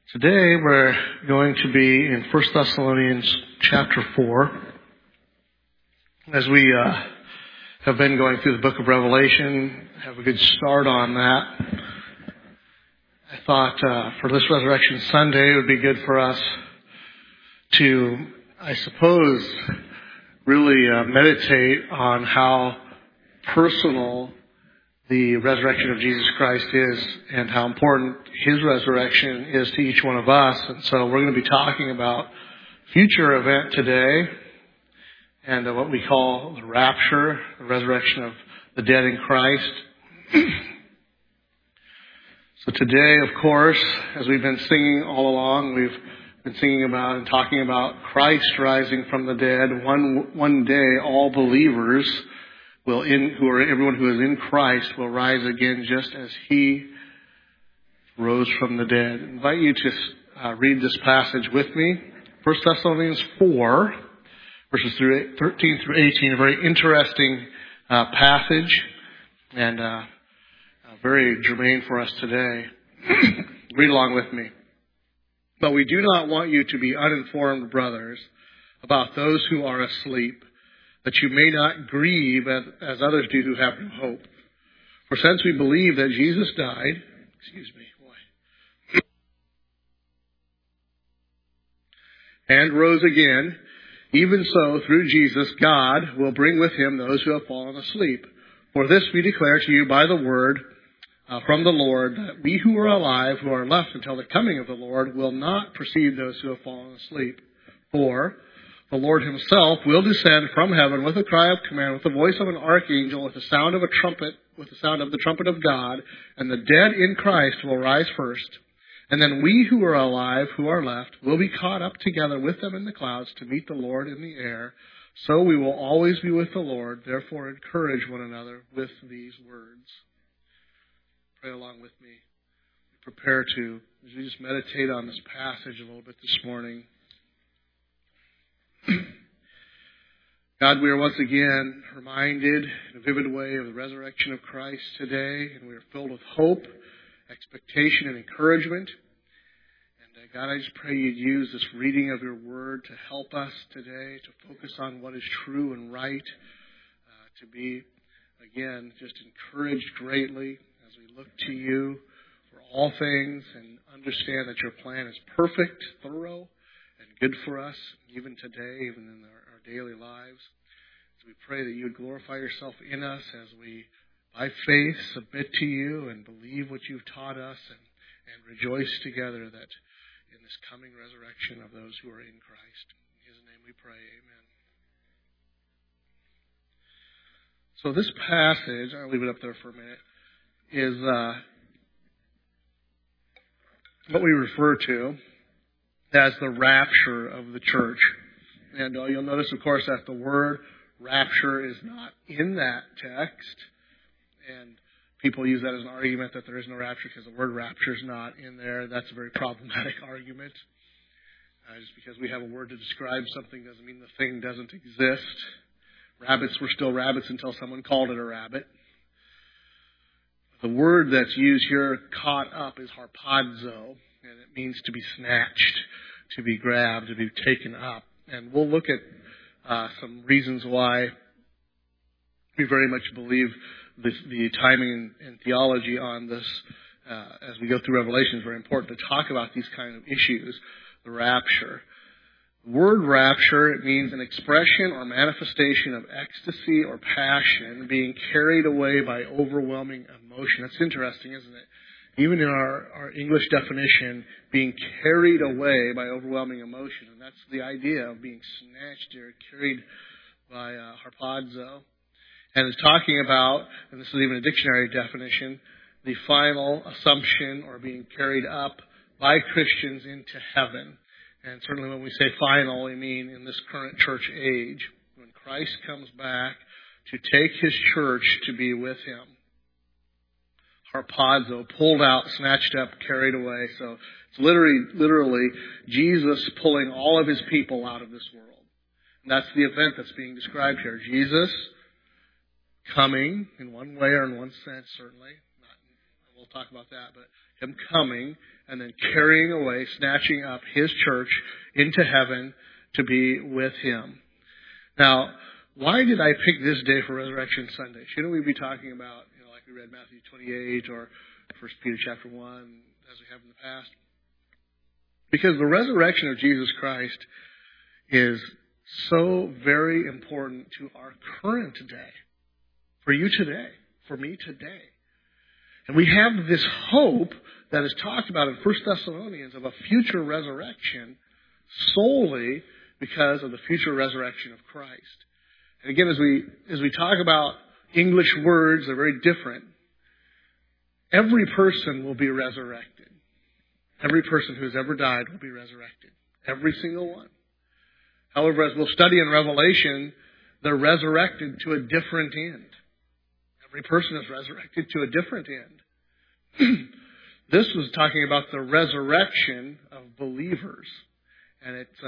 Today we're going to be in 1 Thessalonians chapter 4. As we have been going through the book of Revelation, have a good start on that. I thought for this Resurrection Sunday it would be good for us to, I suppose, really meditate on how personal the resurrection of Jesus Christ is and how important His resurrection is to each one of us. And so we're going to be talking about future event today and what we call the rapture, the resurrection of the dead in Christ. So today, of course, as we've been singing all along, we've been singing about and talking about Christ rising from the dead. One day, all believers everyone who is in Christ will rise again just as He rose from the dead. I invite you to read this passage with me. 1 Thessalonians 4, verses 13 through 18, a very interesting passage and very germane for us today. Read along with me. But we do not want you to be uninformed, brothers, about those who are asleep, that you may not grieve as others do who have no hope. For since we believe that Jesus died, and rose again, even so through Jesus God will bring with Him those who have fallen asleep. For this we declare to you by the word from the Lord, that we who are alive, who are left until the coming of the Lord, will not precede those who have fallen asleep. For the Lord Himself will descend from heaven with a cry of command, with the voice of an archangel, with the sound of a trumpet, with the sound of the trumpet of God, and the dead in Christ will rise first. And then we who are alive, who are left, will be caught up together with them in the clouds to meet the Lord in the air. So we will always be with the Lord. Therefore encourage one another with these words. Pray along with me. Prepare to, as we just meditate on this passage a little bit this morning. God, we are once again reminded in a vivid way of the resurrection of Christ today, and we are filled with hope, expectation, and encouragement. And God, I just pray You'd use this reading of Your Word to help us today to focus on what is true and right, to be, again, just encouraged greatly as we look to You for all things and understand that Your plan is perfect, thorough, and good for us, even today, even in our daily lives. So we pray that You would glorify Yourself in us as we, by faith, submit to You and believe what You've taught us and rejoice together that in this coming resurrection of those who are in Christ. In His name we pray, amen. So this passage, I'll leave it up there for a minute, is what we refer to as the rapture of the church. And you'll notice, of course, that the word rapture is not in that text. And people use that as an argument that there is no rapture because the word rapture is not in there. That's a very problematic argument. Just because we have a word to describe something doesn't mean the thing doesn't exist. Rabbits were still rabbits until someone called it a rabbit. The word that's used here, caught up, is harpazo. And it means to be snatched, to be grabbed, to be taken up. And we'll look at some reasons why we very much believe the timing and theology on this as we go through Revelation is very important to talk about these kind of issues, the rapture. The word rapture, it means an expression or manifestation of ecstasy or passion being carried away by overwhelming emotion. That's interesting, isn't it? Even in our English definition, being carried away by overwhelming emotion. And that's the idea of being snatched or carried by harpazo. And it's talking about, and this is even a dictionary definition, the final assumption or being carried up by Christians into heaven. And certainly when we say final, we mean in this current church age, when Christ comes back to take His church to be with Him. Harpazo, pulled out, snatched up, carried away. So it's literally Jesus pulling all of His people out of this world. And that's the event that's being described here. Jesus coming in one way or in one sense, certainly. We'll talk about that, but Him coming and then carrying away, snatching up His church into heaven to be with Him. Now, why did I pick this day for Resurrection Sunday? Shouldn't we be talking about, like we read Matthew 28 or 1 Peter chapter 1, as we have in the past? Because the resurrection of Jesus Christ is so very important to our current day. For you today. For me today. And we have this hope that is talked about in 1 Thessalonians of a future resurrection solely because of the future resurrection of Christ. And again, as we talk about English words, they're very different. Every person will be resurrected. Every person who has ever died will be resurrected. Every single one. However, as we'll study in Revelation, they're resurrected to a different end. Every person is resurrected to a different end. This was talking about the resurrection of believers. And it's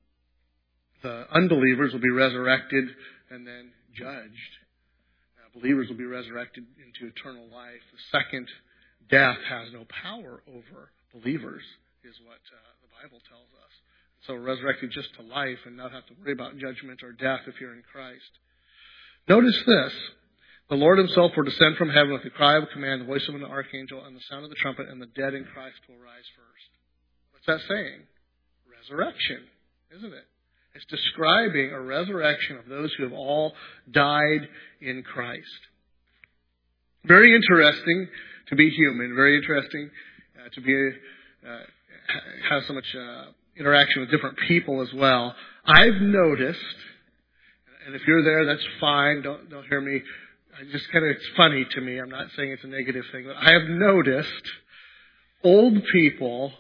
the unbelievers will be resurrected and then judged. Believers will be resurrected into eternal life. The second death has no power over believers, is what the Bible tells us. So we're resurrected just to life and not have to worry about judgment or death if you're in Christ. Notice this. The Lord Himself will descend from heaven with the cry of command, the voice of an archangel, and the sound of the trumpet, and the dead in Christ will rise first. What's that saying? Resurrection, isn't it? It's describing a resurrection of those who have all died in Christ. Very interesting to be human. Very interesting to be have so much interaction with different people as well. I've noticed, and if you're there, that's fine. Don't hear me. It's funny to me. I'm not saying it's a negative thing, but I have noticed older people,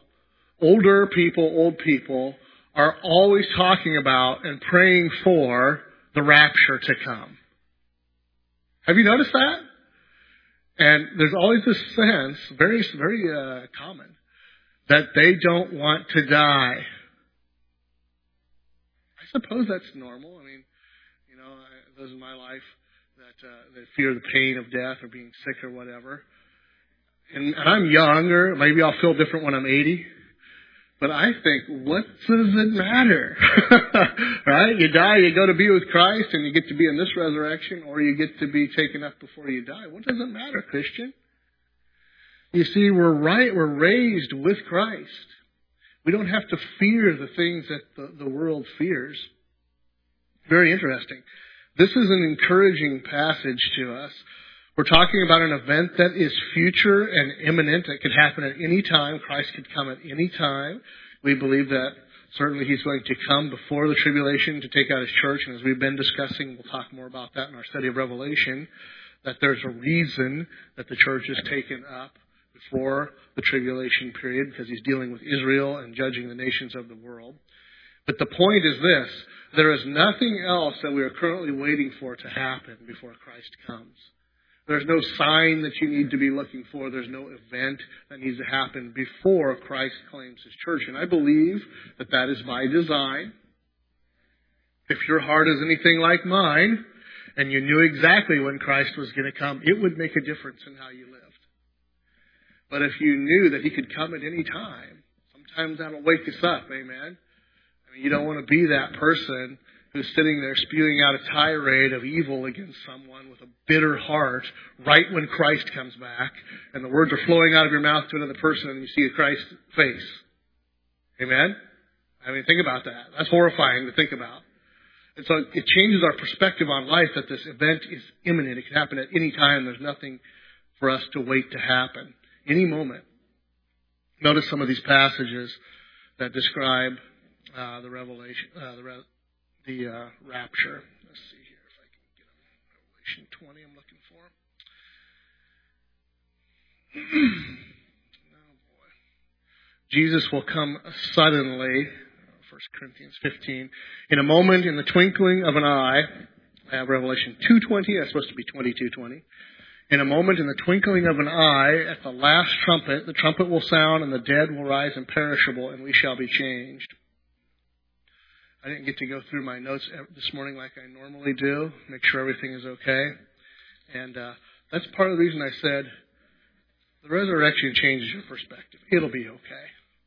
old people are always talking about and praying for the rapture to come. Have you noticed that? And there's always this sense, very, very common, that they don't want to die. I suppose that's normal. I mean, those in my life that fear the pain of death or being sick or whatever. And I'm younger. Maybe I'll feel different when I'm 80. But I think, what does it matter? Right? You die, you go to be with Christ, and you get to be in this resurrection, or you get to be taken up before you die. What does it matter, Christian? You see, we're raised with Christ. We don't have to fear the things that the world fears. Very interesting. This is an encouraging passage to us. We're talking about an event that is future and imminent. It could happen at any time. Christ could come at any time. We believe that certainly He's going to come before the tribulation to take out His church. And as we've been discussing, we'll talk more about that in our study of Revelation, that there's a reason that the church is taken up before the tribulation period, because He's dealing with Israel and judging the nations of the world. But the point is this: there is nothing else that we are currently waiting for to happen before Christ comes. There's no sign that you need to be looking for. There's no event that needs to happen before Christ claims His church. And I believe that that is by design. If your heart is anything like mine, and you knew exactly when Christ was going to come, it would make a difference in how you lived. But if you knew that He could come at any time, sometimes that'll wake us up, amen? I mean, you don't want to be that person who's sitting there spewing out a tirade of evil against someone with a bitter heart right when Christ comes back, and the words are flowing out of your mouth to another person and you see a Christ face. Amen? I mean, think about that. That's horrifying to think about. And so it changes our perspective on life that this event is imminent. It can happen at any time. There's nothing for us to wait to happen. Any moment. Notice some of these passages that describe the revelation, the rapture. Let's see here if I can get them. Revelation 20 I'm looking for. Oh boy. Jesus will come suddenly. 1 Corinthians 15. In a moment, in the twinkling of an eye. I have Revelation 2:20. That's supposed to be 22:20. In a moment, in the twinkling of an eye, at the last trumpet, the trumpet will sound, and the dead will rise imperishable, and we shall be changed. I didn't get to go through my notes this morning like I normally do, make sure everything is okay. And that's part of the reason I said The resurrection changes your perspective. It'll be okay.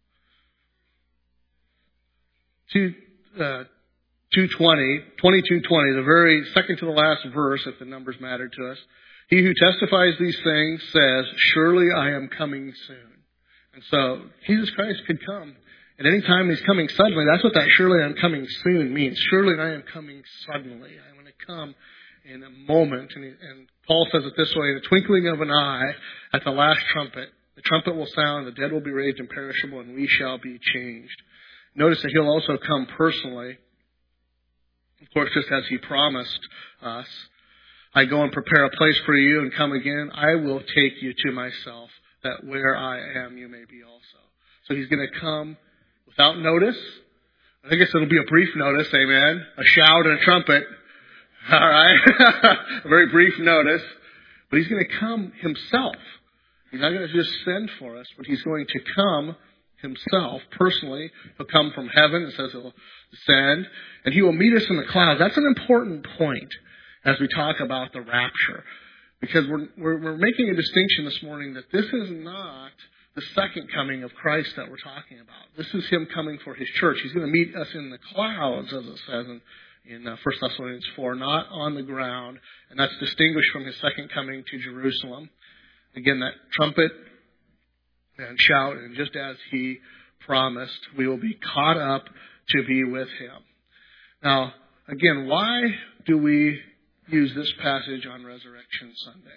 22:20, the very second to the last verse, if the numbers matter to us. He who testifies these things says, surely I am coming soon. And so Jesus Christ could come at any time. He's coming suddenly. That's what that surely I'm coming soon means. Surely I am coming suddenly. I'm going to come in a moment. And Paul says it this way, in the twinkling of an eye, at the last trumpet, the trumpet will sound, the dead will be raised imperishable, and we shall be changed. Notice that he'll also come personally. Of course, just as he promised us, I go and prepare a place for you and come again, I will take you to myself, that where I am, you may be also. So he's going to come without notice. I guess it'll be a brief notice, amen. A shout and a trumpet. All right. A very brief notice. But he's going to come himself. He's not going to just send for us, but he's going to come himself personally. He'll come from heaven. It says he'll descend. And he will meet us in the clouds. That's an important point as we talk about the rapture. Because we're making a distinction this morning that this is not the second coming of Christ that we're talking about. This is him coming for his church. He's going to meet us in the clouds, as it says in 1 Thessalonians 4, not on the ground. And that's distinguished from his second coming to Jerusalem. Again, that trumpet and shout, and just as he promised, we will be caught up to be with him. Now, again, why do we use this passage on Resurrection Sunday?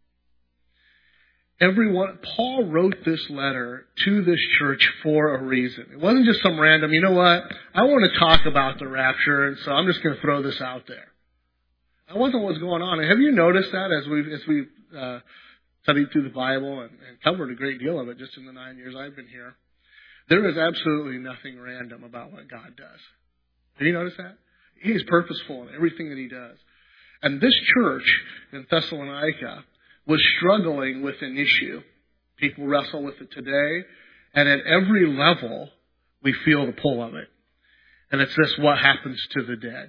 Paul wrote this letter to this church for a reason. It wasn't just some random, you know what, I want to talk about the rapture, and so I'm just going to throw this out there. That wasn't what's going on. And have you noticed that as we've studied through the Bible and covered a great deal of it just in the 9 years I've been here? There is absolutely nothing random about what God does. Have you noticed that? He is purposeful in everything that he does. And this church in Thessalonica was struggling with an issue. People wrestle with it today, and at every level, we feel the pull of it. And it's this: what happens to the dead?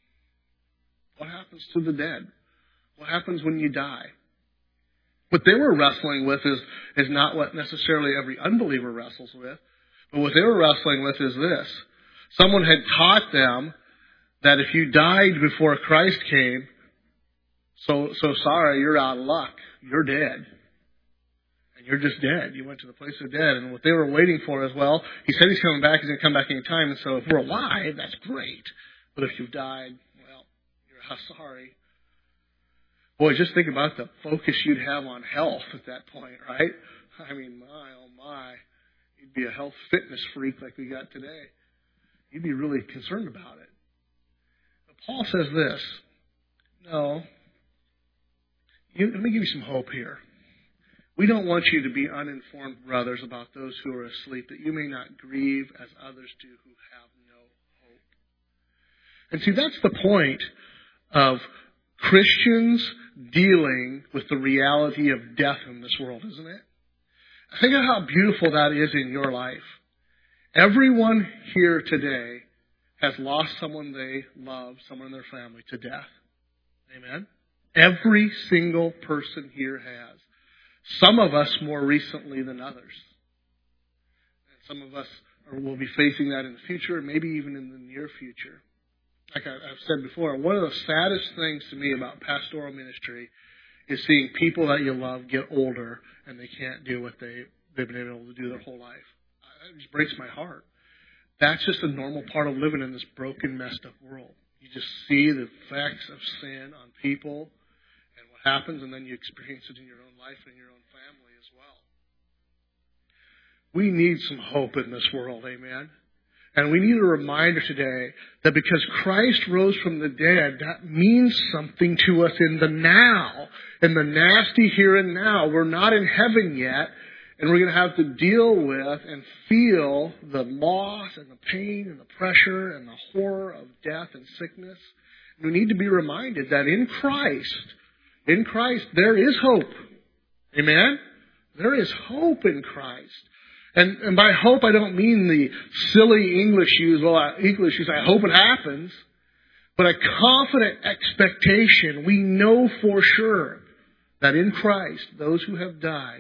What happens to the dead? What happens when you die? What they were wrestling with is not what necessarily every unbeliever wrestles with, but what they were wrestling with is this. Someone had taught them that if you died before Christ came, so sorry, you're out of luck. You're dead. And you're just dead. You went to the place of dead. And what they were waiting for is, well, he said he's coming back. He's going to come back any time. And so if we're alive, that's great. But if you've died, well, you're sorry. Boy, just think about the focus you'd have on health at that point, right? I mean, my, oh my. You'd be a health fitness freak like we got today. You'd be really concerned about it. But Paul says this. No. Let me give you some hope here. We don't want you to be uninformed, brothers, about those who are asleep, that you may not grieve as others do who have no hope. And see, that's the point of Christians dealing with the reality of death in this world, isn't it? Think of how beautiful that is in your life. Everyone here today has lost someone they love, someone in their family, to death. Amen? Every single person here has. Some of us more recently than others. And some of us will be facing that in the future, maybe even in the near future. Like I've said before, one of the saddest things to me about pastoral ministry is seeing people that you love get older and they can't do what they've been able to do their whole life. It just breaks my heart. That's just a normal part of living in this broken, messed up world. You just see the effects of sin on people and what happens, and then you experience it in your own life and your own family as well. We need some hope in this world, amen? And we need a reminder today that because Christ rose from the dead, that means something to us in the now, in the nasty here and now. We're not in heaven yet, and we're going to have to deal with and feel the loss and the pain and the pressure and the horror of death and sickness. We need to be reminded that in Christ, there is hope. Amen? There is hope in Christ. And by hope, I don't mean the silly English use, I hope it happens, but a confident expectation. We know for sure that in Christ, those who have died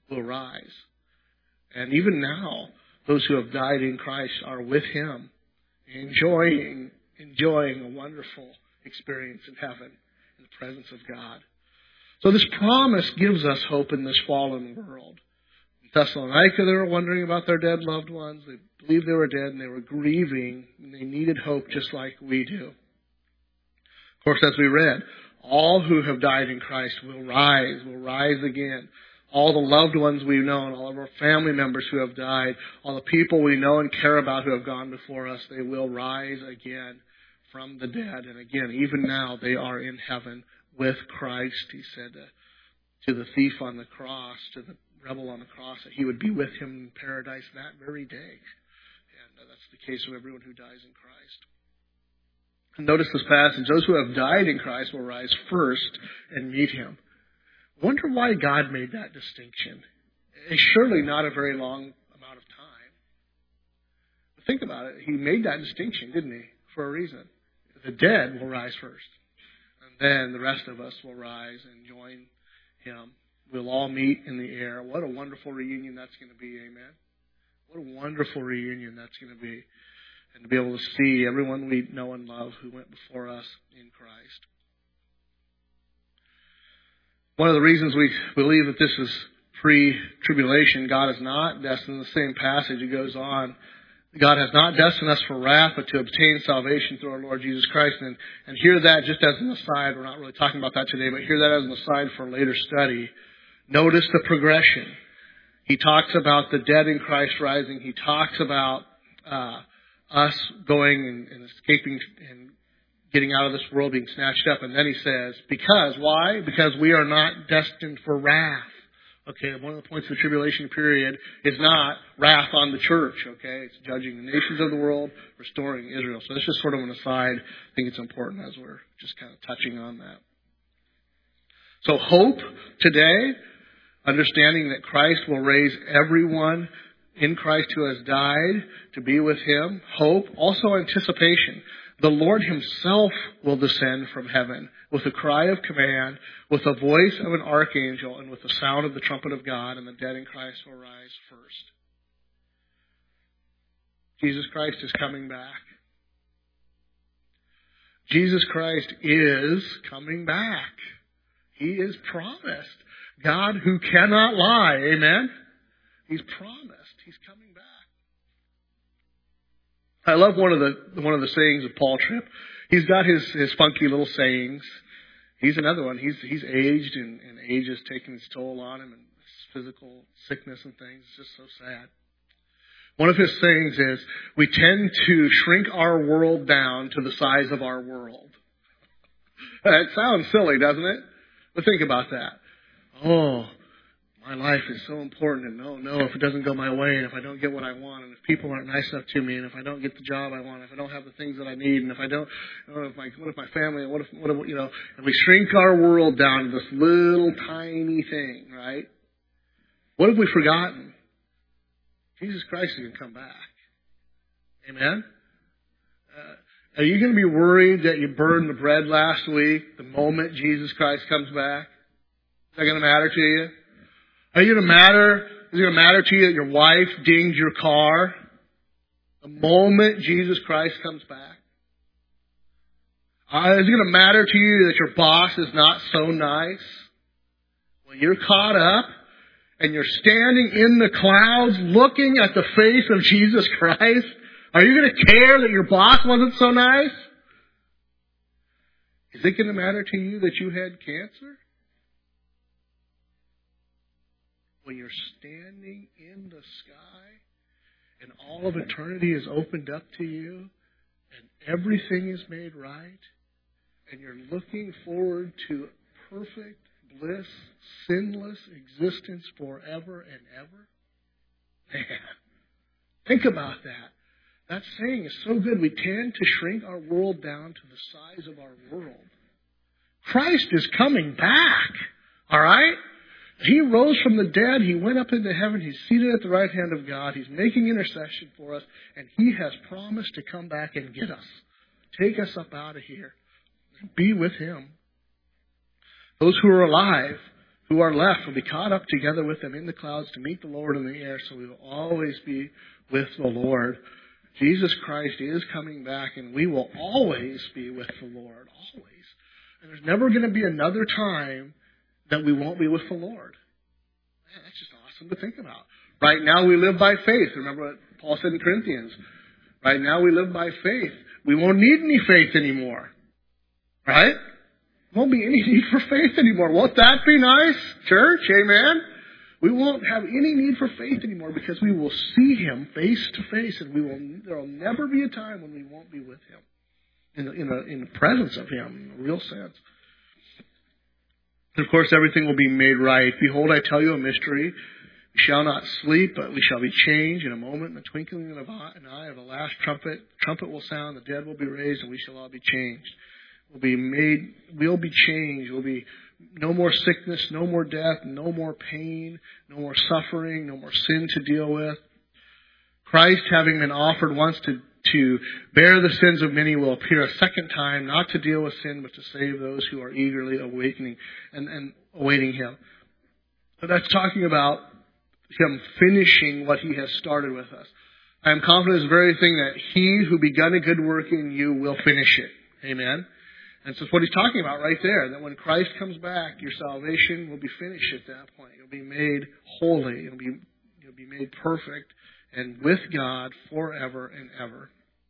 will rise. And even now, those who have died in Christ are with Him, enjoying a wonderful experience in heaven, in the presence of God. So this promise gives us hope in this fallen world. In Thessalonica, they were wondering about their dead loved ones. They believed they were dead, and they were grieving, and they needed hope just like we do. Of course, as we read, all who have died in Christ will rise again. All the loved ones we've known, all of our family members who have died, all the people we know and care about who have gone before us, they will rise again from the dead. And again, even now, they are in heaven with Christ. He said to the thief on the cross, to the rebel on the cross, that he would be with him in paradise that very day. And that's the case of everyone who dies in Christ. And notice this passage. Those who have died in Christ will rise first and meet Him. Wonder why God made that distinction. It's surely not a very long amount of time. But think about it. He made that distinction, didn't He? For a reason. The dead will rise first. And then the rest of us will rise and join Him. We'll all meet in the air. What a wonderful reunion that's going to be. Amen. What a wonderful reunion that's going to be. And to be able to see everyone we know and love who went before us in Christ. One of the reasons we believe that this is pre-tribulation, God is not destined, in the same passage it goes on, God has not destined us for wrath, but to obtain salvation through our Lord Jesus Christ. And hear that just as an aside. We're not really talking about that today, but hear that as an aside for later study. Notice the progression. He talks about the dead in Christ rising. He talks about us going and escaping and getting out of this world, being snatched up. And then he says, because, why? Because we are not destined for wrath. Okay, one of the points of the tribulation period is not wrath on the church, okay? It's judging the nations of the world, restoring Israel. So that's just sort of an aside. I think it's important as we're just kind of touching on that. So hope today, understanding that Christ will raise everyone in Christ who has died to be with Him. Hope, also anticipation. The Lord Himself will descend from heaven with a cry of command, with the voice of an archangel, and with the sound of the trumpet of God, and the dead in Christ will rise first. Jesus Christ is coming back. Jesus Christ is coming back. He is promised. God who cannot lie. Amen? He's promised. He's coming back. I love one of the sayings of Paul Tripp. He's got his funky little sayings. He's another one. He's aged and age has taken its toll on him and physical sickness and things. It's just so sad. One of his sayings is, we tend to shrink our world down to the size of our world. It sounds silly, doesn't it? But think about that. Oh, my life is so important, and no, if it doesn't go my way, and if I don't get what I want, and if people aren't nice enough to me, and if I don't get the job I want, if I don't have the things that I need, and if I don't, what if my family, what if, and we shrink our world down to this little tiny thing, right? What have we forgotten? Jesus Christ is going to come back. Amen? Are you going to be worried that you burned the bread last week the moment Jesus Christ comes back? Is that going to matter to you? Is it going to matter to you that your wife dinged your car the moment Jesus Christ comes back? Is it going to matter to you that your boss is not so nice? When you're caught up and you're standing in the clouds looking at the face of Jesus Christ, are you going to care that your boss wasn't so nice? Is it going to matter to you that you had cancer? When you're standing in the sky and all of eternity is opened up to you and everything is made right and you're looking forward to perfect bliss, sinless existence forever and ever? Man, think about that. That saying is so good. We tend to shrink our world down to the size of our world. Christ is coming back. All right? He rose from the dead. He went up into heaven. He's seated at the right hand of God. He's making intercession for us. And He has promised to come back and get us. Take us up out of here. Be with Him. Those who are alive who are left will be caught up together with them in the clouds to meet the Lord in the air, so we will always be with the Lord. Jesus Christ is coming back, and we will always be with the Lord. Always. And there's never going to be another time that we won't be with the Lord. Man, that's just awesome to think about. Right now we live by faith. Remember what Paul said in Corinthians. Right now we live by faith. We won't need any faith anymore. Right? Won't be any need for faith anymore. Won't that be nice, church? Amen? We won't have any need for faith anymore because we will see Him face to face, and there will never be a time when we won't be with Him in the presence of Him, in a real sense. And of course, everything will be made right. Behold, I tell you a mystery. We shall not sleep, but we shall be changed in a moment, in the twinkling of an eye of the last trumpet. The trumpet will sound, the dead will be raised, and we shall all be changed. We'll be changed. We'll be no more sickness, no more death, no more pain, no more suffering, no more sin to deal with. Christ, having been offered once to bear the sins of many, will appear a second time, not to deal with sin, but to save those who are eagerly awakening and awaiting Him. So that's talking about Him finishing what He has started with us. I am confident in this very thing that He who begun a good work in you will finish it. Amen. And so it's what He's talking about right there, that when Christ comes back, your salvation will be finished at that point. You'll be made holy. You'll be made perfect and with God forever and ever.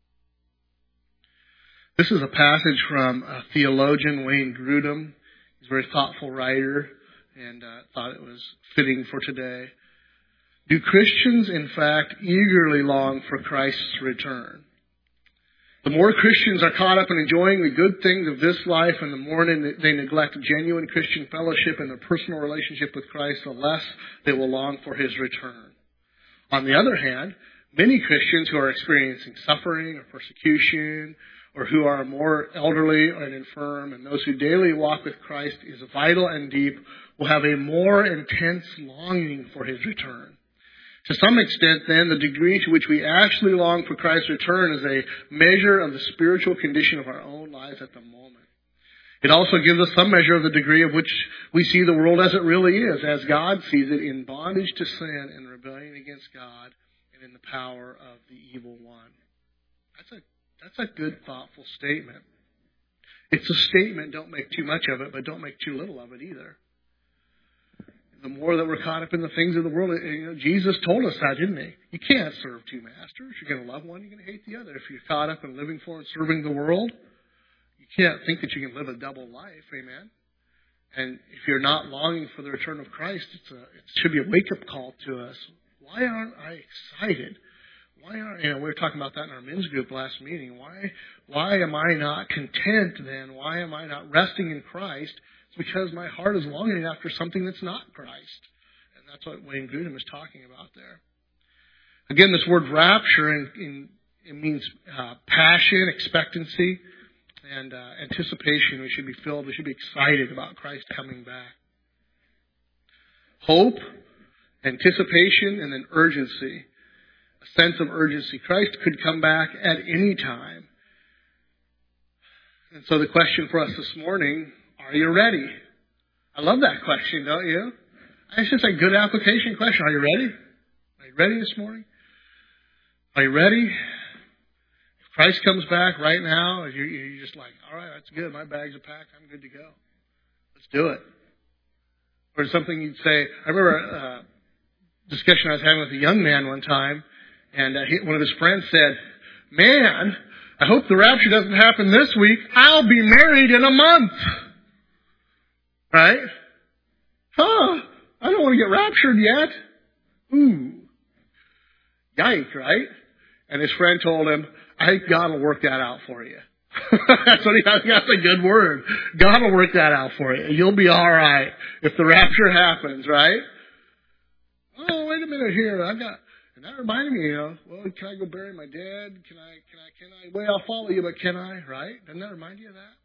This is a passage from a theologian, Wayne Grudem. He's a very thoughtful writer, and thought it was fitting for today. Do Christians, in fact, eagerly long for Christ's return? The more Christians are caught up in enjoying the good things of this life, and the more they neglect genuine Christian fellowship and their personal relationship with Christ, the less they will long for His return. On the other hand, many Christians who are experiencing suffering or persecution, or who are more elderly and infirm, and those who daily walk with Christ is vital and deep, will have a more intense longing for His return. To some extent, then, the degree to which we actually long for Christ's return is a measure of the spiritual condition of our own lives at the moment. It also gives us some measure of the degree of which we see the world as it really is, as God sees it, in bondage to sin and rebellion against God, and in the power of the evil one. That's a good, thoughtful statement. It's a statement, don't make too much of it, but don't make too little of it either. The more that we're caught up in the things of the world, Jesus told us that, didn't He? You can't serve two masters. You're going to love one, you're going to hate the other. If you're caught up in living for and serving the world, you can't think that you can live a double life, amen? And if you're not longing for the return of Christ, it should be a wake-up call to us. Why aren't I excited? We were talking about that in our men's group last meeting. Why am I not content then? Why am I not resting in Christ? It's because my heart is longing after something that's not Christ. And that's what Wayne Grudem is talking about there. Again, this word rapture, it means passion, expectancy, and anticipation. We should be filled, we should be excited about Christ coming back. Hope, anticipation, and then urgency. A sense of urgency. Christ could come back at any time. And so the question for us this morning, are you ready? I love that question, don't you? It's just a good application question. Are you ready? Are you ready this morning? Are you ready? If Christ comes back right now, you're just like, all right, that's good. My bags are packed. I'm good to go. Let's do it. Or something you'd say. I remember a discussion I was having with a young man one time, and one of his friends said, man, I hope the rapture doesn't happen this week. I'll be married in a month. Right? I don't want to get raptured yet. Ooh. Yike, right? And his friend told him, I think God will work that out for you. That's a good word. God will work that out for you. You'll be all right if the rapture happens, right? Oh, wait a minute here. And that reminded me, well, can I go bury my dad? Can I? Well, I'll follow you, but can I? Right? Doesn't that remind you of that?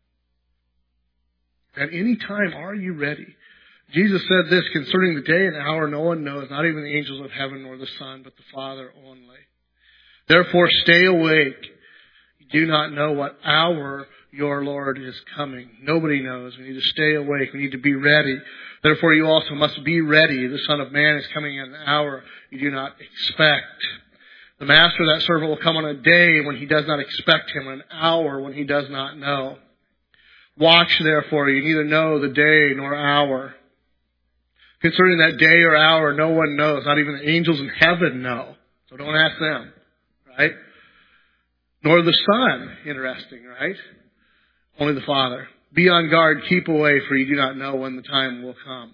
At any time, are you ready? Jesus said this concerning the day and hour no one knows, not even the angels of heaven nor the Son, but the Father only. Therefore, stay awake. You do not know what hour your Lord is coming. Nobody knows. We need to stay awake. We need to be ready. Therefore, you also must be ready. The Son of Man is coming in an hour you do not expect. The master of that servant will come on a day when he does not expect him, an hour when he does not know. Watch, therefore, you neither know the day nor hour. Concerning that day or hour, no one knows. Not even the angels in heaven know. So don't ask them, right? Nor the Son. Interesting, right? Only the Father. Be on guard, keep away, for you do not know when the time will come.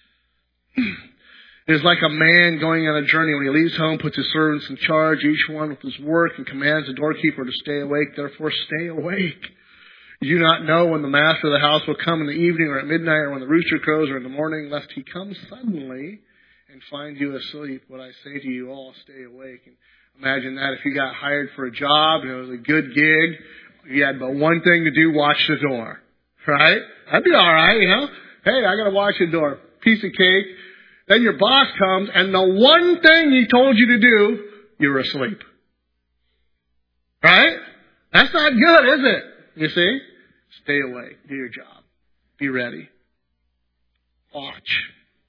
It is like a man going on a journey. When he leaves home, puts his servants in charge, each one with his work, and commands the doorkeeper to stay awake. Therefore, stay awake. You do not know when the master of the house will come in the evening or at midnight or when the rooster crows or in the morning, lest he come suddenly and find you asleep. What I say to you all, stay awake. And imagine that if you got hired for a job and it was a good gig, you had but one thing to do, watch the door. Right? That'd be all right, you know. Hey, I got to watch the door. Piece of cake. Then your boss comes, and the one thing he told you to do, you're asleep. Right? That's not good, is it? You see? Stay awake. Do your job. Be ready. Watch.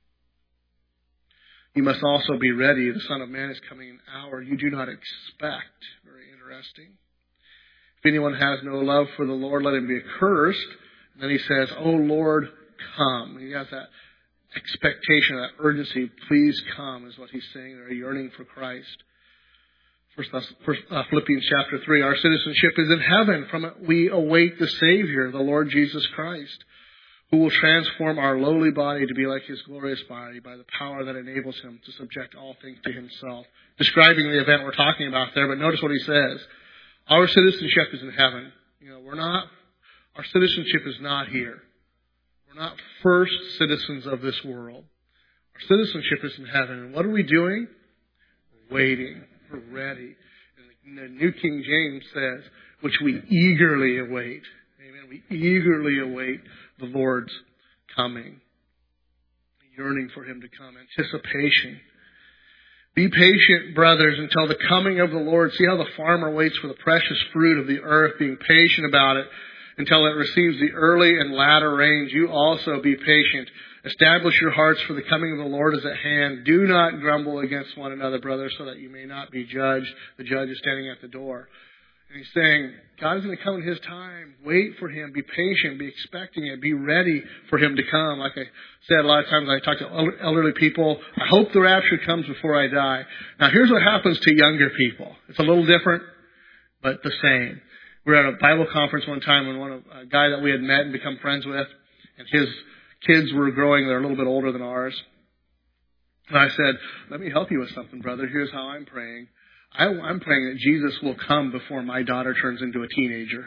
You must also be ready. The Son of Man is coming in an hour you do not expect. Very interesting. If anyone has no love for the Lord, let him be accursed. And then he says, "O Lord, come." He has that expectation, that urgency. Please come is what he's saying. They're yearning for Christ. Philippians chapter 3, our citizenship is in heaven. From it we await the Savior, the Lord Jesus Christ, who will transform our lowly body to be like his glorious body by the power that enables him to subject all things to himself. Describing the event we're talking about there, but notice what he says. Our citizenship is in heaven. Our citizenship is not here. We're not first citizens of this world. Our citizenship is in heaven. And what are we doing? Waiting. We're ready. And the New King James says, which we eagerly await. Amen. We eagerly await the Lord's coming. Yearning for him to come. Anticipation. Be patient, brothers, until the coming of the Lord. See how the farmer waits for the precious fruit of the earth, being patient about it until it receives the early and latter rains. You also be patient. Establish your hearts, for the coming of the Lord is at hand. Do not grumble against one another, brothers, so that you may not be judged. The judge is standing at the door. And he's saying, God is going to come in his time. Wait for him. Be patient. Be expecting it. Be ready for him to come. Like I said, a lot of times I talk to elderly people. I hope the rapture comes before I die. Now, here's what happens to younger people. It's a little different, but the same. We were at a Bible conference one time when a guy that we had met and become friends with, and his kids were growing. They're a little bit older than ours. And I said, let me help you with something, brother. Here's how I'm praying. I'm praying that Jesus will come before my daughter turns into a teenager.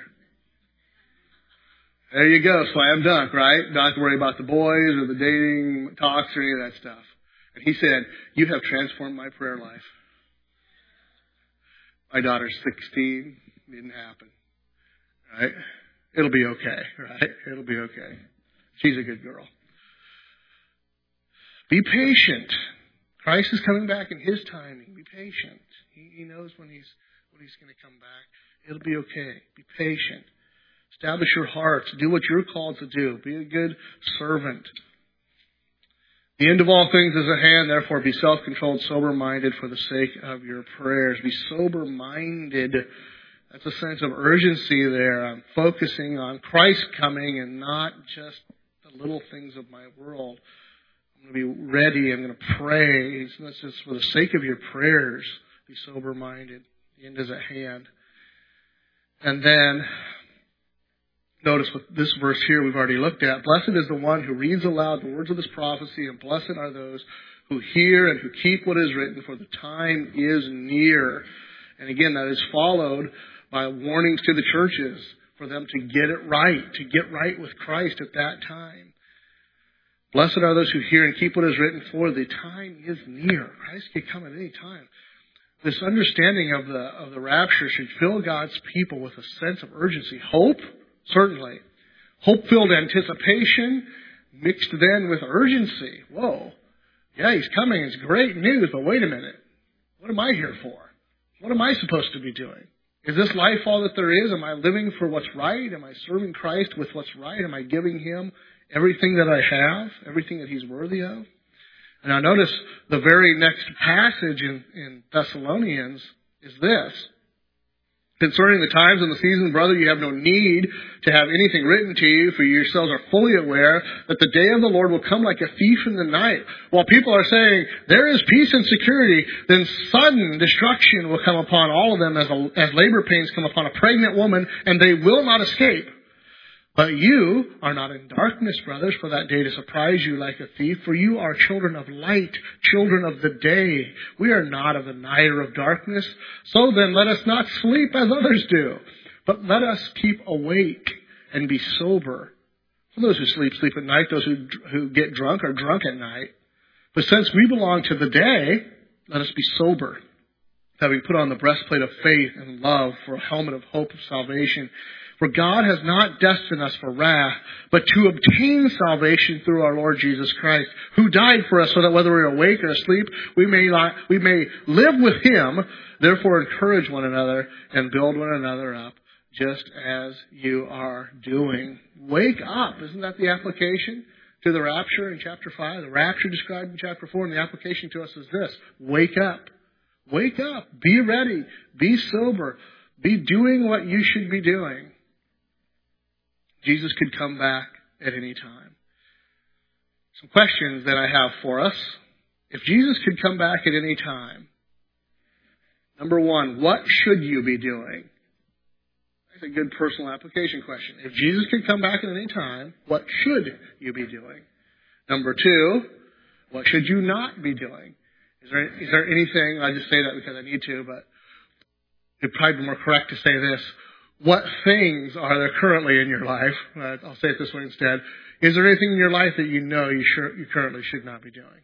There you go. Slam dunk, right? Don't have to worry about the boys or the dating talks or any of that stuff. And he said, you have transformed my prayer life. My daughter's 16. Didn't happen. Right? It'll be okay, right? It'll be okay. She's a good girl. Be patient. Christ is coming back in his timing. Be patient. He knows when he's going to come back. It'll be okay. Be patient. Establish your hearts. Do what you're called to do. Be a good servant. The end of all things is at hand. Therefore, be self-controlled, sober-minded for the sake of your prayers. Be sober-minded. That's a sense of urgency there. I'm focusing on Christ coming and not just the little things of my world. I'm going to be ready. I'm going to pray. This is for the sake of your prayers. Be sober-minded. The end is at hand. And then, notice what this verse here we've already looked at. Blessed is the one who reads aloud the words of this prophecy, and blessed are those who hear and who keep what is written, for the time is near. And again, that is followed by warnings to the churches for them to get it right, to get right with Christ at that time. Blessed are those who hear and keep what is written, for the time is near. Christ can come at any time. This understanding of the rapture should fill God's people with a sense of urgency. Hope, certainly. Hope-filled anticipation mixed then with urgency. Whoa. Yeah, he's coming. It's great news, but wait a minute. What am I here for? What am I supposed to be doing? Is this life all that there is? Am I living for what's right? Am I serving Christ with what's right? Am I giving Him everything that I have, everything that He's worthy of? And now notice the very next passage in Thessalonians is this. Concerning the times and the seasons, brother, you have no need to have anything written to you, for you yourselves are fully aware that the day of the Lord will come like a thief in the night. While people are saying, there is peace and security, then sudden destruction will come upon all of them as labor pains come upon a pregnant woman, and they will not escape. But you are not in darkness, brothers, for that day to surprise you like a thief, for you are children of light, children of the day. We are not of the night or of darkness. So then let us not sleep as others do, but let us keep awake and be sober. For those who sleep, sleep at night. Those who get drunk are drunk at night. But since we belong to the day, let us be sober, having put on the breastplate of faith and love, for a helmet of hope of salvation. For God has not destined us for wrath, but to obtain salvation through our Lord Jesus Christ, who died for us so that whether we are awake or asleep, we may live with Him. Therefore encourage one another and build one another up, just as you are doing. Wake up. Isn't that the application to the rapture in chapter 5? The rapture described in chapter 4, and the application to us is this. Wake up. Wake up. Be ready. Be sober. Be doing what you should be doing. Jesus could come back at any time. Some questions that I have for us. If Jesus could come back at any time, number one, what should you be doing? That's a good personal application question. If Jesus could come back at any time, what should you be doing? Number two, what should you not be doing? Is there anything, I just say that because I need to, but it'd probably be more correct to say this. What things are there currently in your life? I'll say it this way instead. Is there anything in your life that you know you currently should not be doing?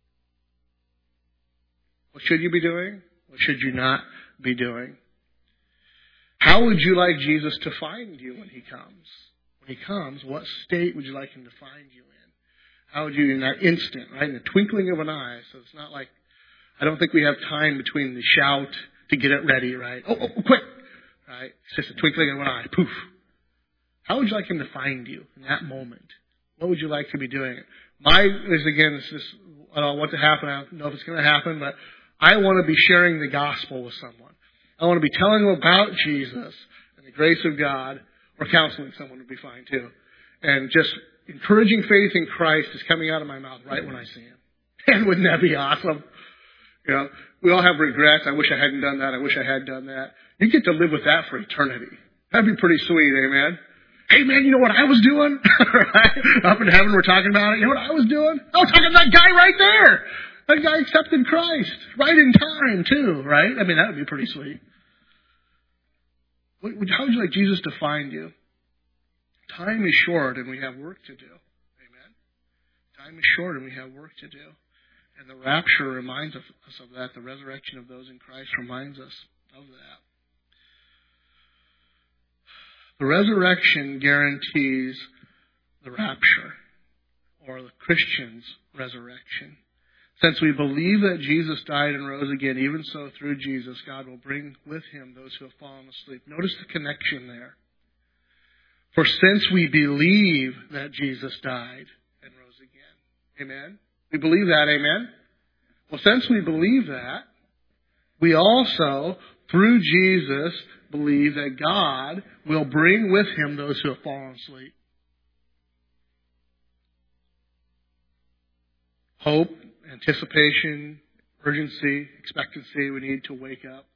What should you be doing? What should you not be doing? How would you like Jesus to find you when He comes? When He comes, what state would you like Him to find you in? How would you, in that instant, right, in the twinkling of an eye, so it's not like, I don't think we have time between the shout to get it ready, right? Oh, quick! Right? It's just a twinkling of an eye. Poof. How would you like Him to find you in that moment? What would you like to be doing? It's just, I don't want to happen. I don't know if it's going to happen, but I want to be sharing the gospel with someone. I want to be telling them about Jesus and the grace of God, or counseling someone would be fine too. And just encouraging faith in Christ is coming out of my mouth right when I see Him. And wouldn't that be awesome? You know, we all have regrets. I wish I hadn't done that. I wish I had done that. You get to live with that for eternity. That'd be pretty sweet, amen? Hey man, you know what I was doing? Right? Up in heaven we're talking about it. You know what I was doing? I was talking to that guy right there. That guy accepted Christ. Right in time too, right? I mean, that would be pretty sweet. How would you like Jesus to find you? Time is short and we have work to do. Amen? Time is short and we have work to do. And the rapture reminds us of that. The resurrection of those in Christ reminds us of that. The resurrection guarantees the rapture, or the Christian's resurrection. Since we believe that Jesus died and rose again, even so through Jesus, God will bring with Him those who have fallen asleep. Notice the connection there. For since we believe that Jesus died and rose again. Amen? We believe that, amen? Well, since we believe that, we also, through Jesus, believe that God will bring with Him those who have fallen asleep. Hope, anticipation, urgency, expectancy, we need to wake up.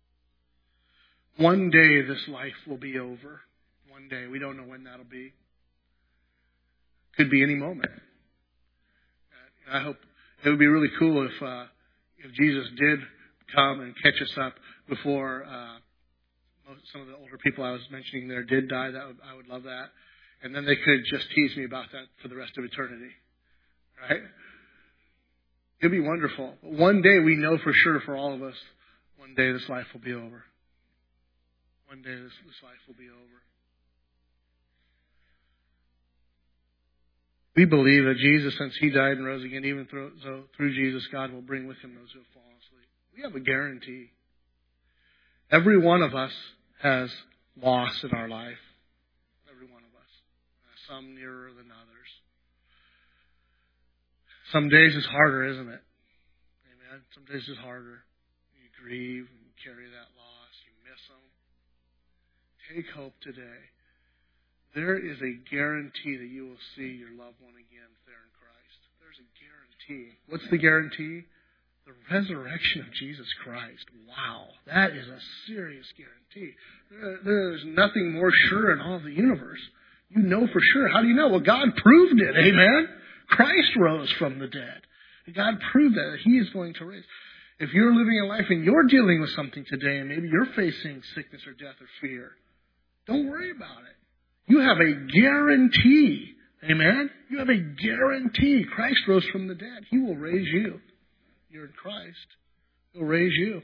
One day this life will be over. One day. We don't know when that'll be. Could be any moment. I hope it would be really cool if Jesus did come and catch us up before some of the older people I was mentioning there did die. I would love that. And then they could just tease me about that for the rest of eternity. Right? It'd be wonderful. But one day we know for sure for all of us, one day this life will be over. One day this life will be over. We believe that Jesus, since He died and rose again, even through Jesus, God will bring with Him those who have fallen asleep. We have a guarantee. Every one of us has loss in our life. Every one of us. Some nearer than others. Some days it's harder, isn't it? Amen. Some days it's harder. You grieve and you carry that loss. You miss them. Take hope today. There is a guarantee that you will see your loved one again there in Christ. There's a guarantee. What's the guarantee? The resurrection of Jesus Christ. Wow. That is a serious guarantee. There's nothing more sure in all of the universe. You know for sure. How do you know? Well, God proved it. Amen? Christ rose from the dead. God proved that He is going to raise. If you're living a life and you're dealing with something today and maybe you're facing sickness or death or fear, don't worry about it. You have a guarantee. Amen? You have a guarantee. Christ rose from the dead. He will raise you. You're in Christ. He'll raise you.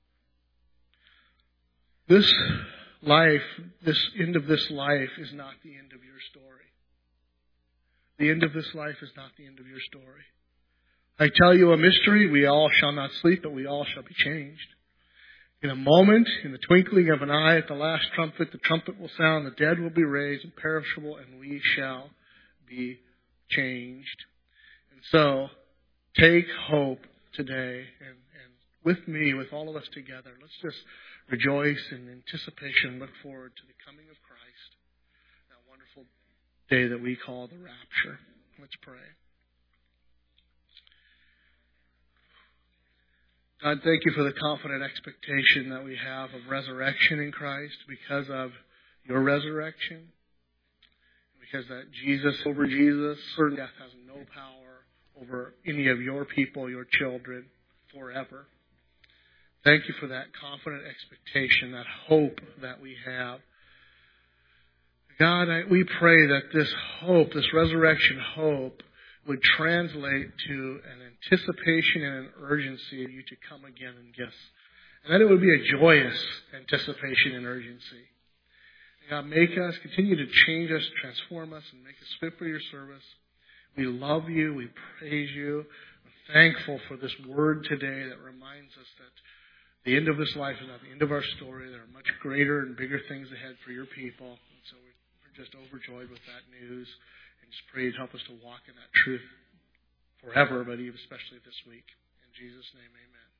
This life, this end of this life is not the end of your story. The end of this life is not the end of your story. I tell you a mystery, we all shall not sleep, but we all shall be changed. In a moment, in the twinkling of an eye, at the last trumpet, the trumpet will sound, the dead will be raised, imperishable, and we shall be changed. And so, take hope today, and with me, with all of us together, let's just rejoice in anticipation, look forward to the coming of Christ, that wonderful day that we call the rapture. Let's pray. God, thank you for the confident expectation that we have of resurrection in Christ because of your resurrection. Because that Jesus, certain death has no power over any of your people, your children, forever. Thank you for that confident expectation, that hope that we have. God, we pray that this hope, this resurrection hope, would translate to an anticipation and an urgency of you to come again and get us. And that it would be a joyous anticipation and urgency. And God, make us, continue to change us, transform us, and make us fit for your service. We love you. We praise you. We're thankful for this word today that reminds us that the end of this life is not the end of our story. There are much greater and bigger things ahead for your people. And so we're just overjoyed with that news. And just pray you'd help us to walk in that truth forever, but even especially this week. In Jesus' name, amen.